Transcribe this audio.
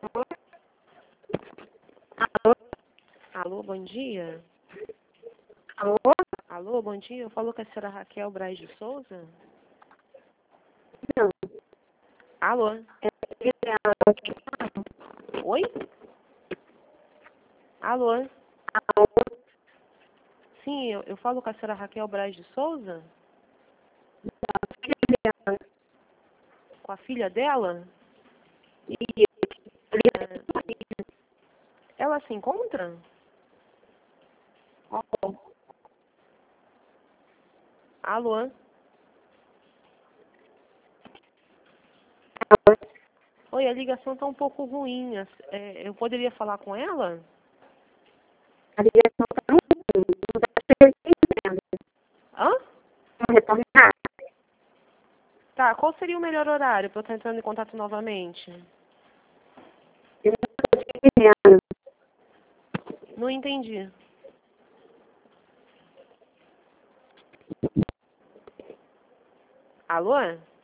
Alô? Alô, bom dia. Alô? Alô, bom dia. Eu falo com a senhora Raquel Braz de Souza. Não. Alô? Oi? Alô? Alô? Sim, eu falo com a senhora Raquel Braz de Souza? Com a filha dela? Ela se encontra? Alô? Oi, a ligação está um pouco ruim. Eu poderia falar com ela? A ligação está ruim. Não está entendendo. Hã? Vamos retornar? Tá, qual seria o melhor horário para eu estar entrando em contato novamente? Eu não estou entendendo. Não entendi. Alô?